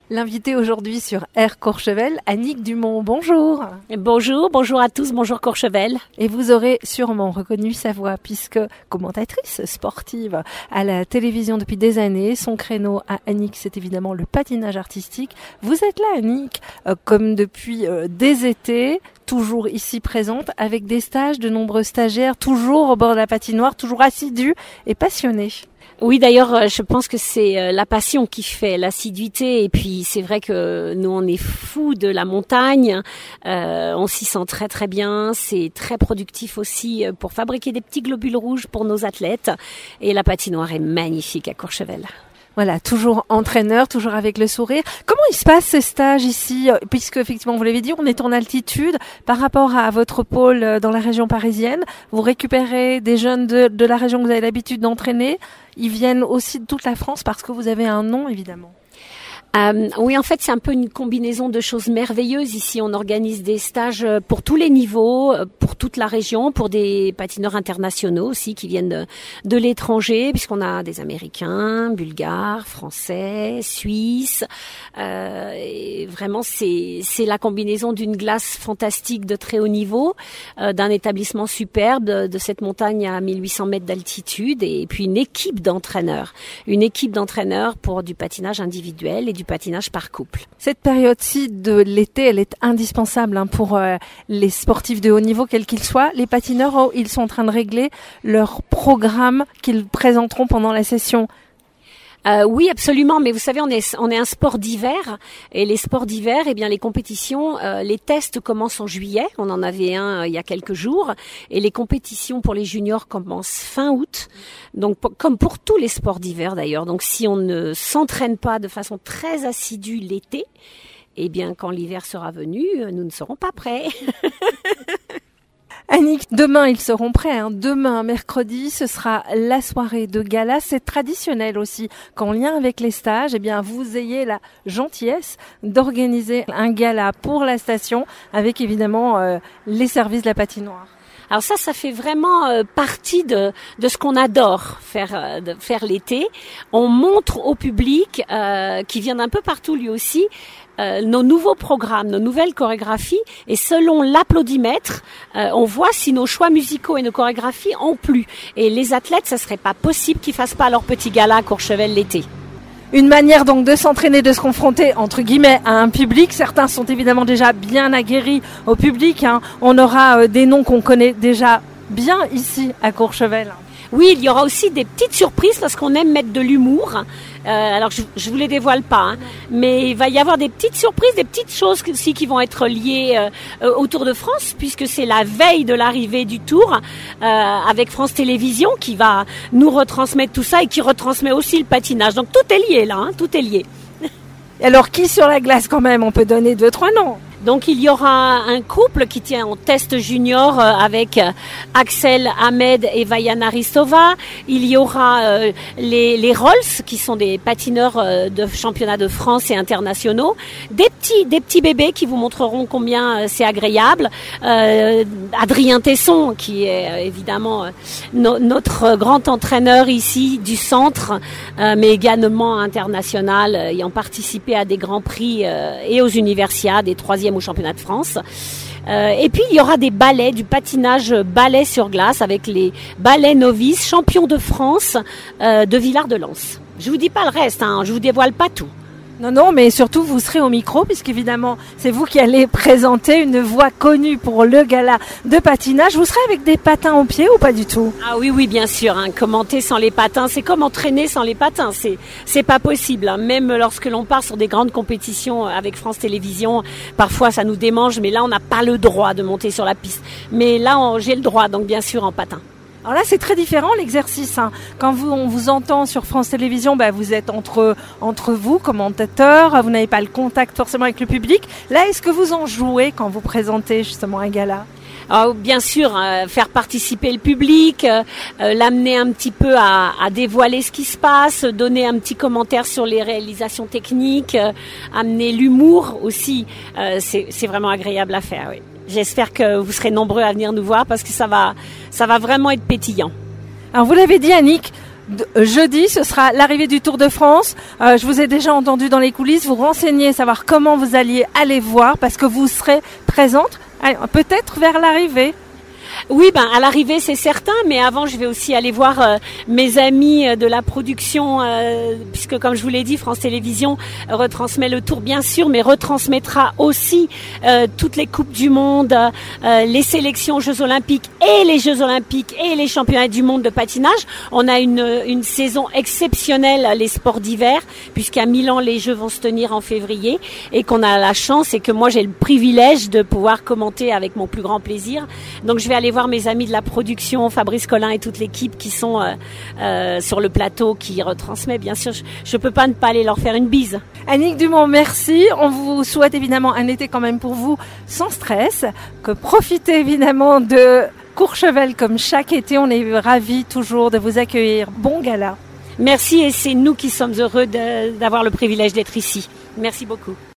L'invité aujourd'hui sur Air Courchevel, Annick Dumont, bonjour. Bonjour à tous, bonjour Courchevel. Et vous aurez sûrement reconnu sa voix puisque commentatrice sportive à la télévision depuis des années, son créneau à Annick c'est évidemment le patinage artistique. Vous êtes là Annick, comme depuis des étés, toujours ici présente avec des stages, de nombreux stagiaires, toujours au bord de la patinoire, toujours assidus et passionnés. Oui, d'ailleurs, je pense que c'est la passion qui fait l'assiduité. Et puis, c'est vrai que nous, on est fous de la montagne. On s'y sent très, très bien. C'est très productif aussi pour fabriquer des petits globules rouges pour nos athlètes. Et la patinoire est magnifique à Courchevel. Voilà, toujours entraîneur, toujours avec le sourire. Comment il se passe ces stages ici, puisque effectivement vous l'avez dit, on est en altitude par rapport à votre pôle dans la région parisienne. Vous récupérez des jeunes de la région que vous avez l'habitude d'entraîner. Ils viennent aussi de toute la France parce que vous avez un nom évidemment. Oui, en fait, c'est un peu une combinaison de choses merveilleuses. Ici, on organise des stages pour tous les niveaux, pour toute la région, pour des patineurs internationaux aussi qui viennent de l'étranger, puisqu'on a des Américains, Bulgares, Français, Suisses. Et vraiment, c'est la combinaison d'une glace fantastique de très haut niveau, d'un établissement superbe, de cette montagne à 1800 mètres d'altitude, et puis une équipe d'entraîneurs pour du patinage individuel et du patinage par couple. Cette période-ci de l'été, elle est indispensable pour les sportifs de haut niveau, quels qu'ils soient. Les patineurs, ils sont en train de régler leur programme qu'ils présenteront pendant la session. Oui, absolument. Mais vous savez, on est un sport d'hiver, et les sports d'hiver, eh bien, les compétitions, les tests commencent en juillet. On en avait un il y a quelques jours, et les compétitions pour les juniors commencent fin août. Donc, comme pour tous les sports d'hiver d'ailleurs. Donc, si on ne s'entraîne pas de façon très assidue l'été, eh bien, quand l'hiver sera venu, nous ne serons pas prêts. Annick, demain ils seront prêts. Demain, mercredi, ce sera la soirée de gala. C'est traditionnel aussi qu'en lien avec les stages, eh bien vous ayez la gentillesse d'organiser un gala pour la station avec évidemment les services de la patinoire. Alors ça fait vraiment partie de ce qu'on adore faire l'été. On montre au public qui vient d'un peu partout lui aussi nos nouveaux programmes, nos nouvelles chorégraphies, et selon l'applaudimètre, on voit si nos choix musicaux et nos chorégraphies ont plu. Et les athlètes, ça serait pas possible qu'ils fassent pas leur petit gala à Courchevel l'été. Une manière donc de s'entraîner, de se confronter entre guillemets à un public. Certains sont évidemment déjà bien aguerris au public. On aura des noms qu'on connaît déjà bien ici à Courchevel. Oui, il y aura aussi des petites surprises parce qu'on aime mettre de l'humour. Alors je vous les dévoile pas, mais il va y avoir des petites surprises, des petites choses aussi qui vont être liées au Tour de France, puisque c'est la veille de l'arrivée du Tour, avec France Télévisions qui va nous retransmettre tout ça et qui retransmet aussi le patinage. Donc tout est lié là, tout est lié. Alors qui sur la glace quand même? On peut donner 2-3 noms. Donc il y aura un couple qui tient en test junior avec Axel Ahmed et Vaiana Ristova. Il y aura les Rolls qui sont des patineurs de championnats de France et internationaux. Des petits bébés qui vous montreront combien c'est agréable. Adrien Tesson qui est évidemment notre grand entraîneur ici du centre, mais également international, ayant participé à des grands prix et aux universiades et 3e au championnat de France. Et puis il y aura des ballets, du patinage ballet sur glace avec les ballets novices champions de France de Villard-de-Lans. Je vous dis pas le reste, je vous dévoile pas tout. Non, mais surtout vous serez au micro puisqu'évidemment c'est vous qui allez présenter une voix connue pour le gala de patinage. Vous serez avec des patins aux pieds ou pas du tout? Ah oui, bien sûr. Commenter sans les patins, c'est comme entraîner sans les patins. C'est pas possible. Même lorsque l'on part sur des grandes compétitions avec France Télévisions, parfois ça nous démange, mais là on n'a pas le droit de monter sur la piste. Mais là j'ai le droit, donc bien sûr en patin. Alors là, c'est très différent l'exercice. Quand on vous entend sur France Télévisions, vous êtes entre vous, commentateurs, vous n'avez pas le contact forcément avec le public. Là, est-ce que vous en jouez quand vous présentez justement un gala? Alors, bien sûr, faire participer le public, l'amener un petit peu à dévoiler ce qui se passe, donner un petit commentaire sur les réalisations techniques, amener l'humour aussi, c'est vraiment agréable à faire, oui. J'espère que vous serez nombreux à venir nous voir parce que ça va vraiment être pétillant. Alors vous l'avez dit Annick, Jeudi, ce sera l'arrivée du Tour de France. Je vous ai déjà entendu dans les coulisses vous renseigner, savoir comment vous alliez aller voir, parce que vous serez présente peut-être vers l'arrivée. Oui, à l'arrivée c'est certain, mais avant je vais aussi aller voir mes amis de la production, puisque comme je vous l'ai dit, France Télévisions retransmet le Tour bien sûr, mais retransmettra aussi toutes les Coupes du Monde, les sélections aux Jeux Olympiques et les Jeux Olympiques et les Championnats du Monde de patinage. On a une saison exceptionnelle, les sports d'hiver, puisqu'à Milan les Jeux vont se tenir en février, et qu'on a la chance et que moi j'ai le privilège de pouvoir commenter avec mon plus grand plaisir. Donc je vais aller voir mes amis de la production, Fabrice Collin et toute l'équipe qui sont sur le plateau, qui retransmet. Bien sûr, je peux pas ne pas aller leur faire une bise. Annick Dumont, merci. On vous souhaite évidemment un été quand même pour vous sans stress. Que profitez évidemment de Courchevel comme chaque été. On est ravis toujours de vous accueillir. Bon gala. Merci, et c'est nous qui sommes heureux d'avoir le privilège d'être ici. Merci beaucoup.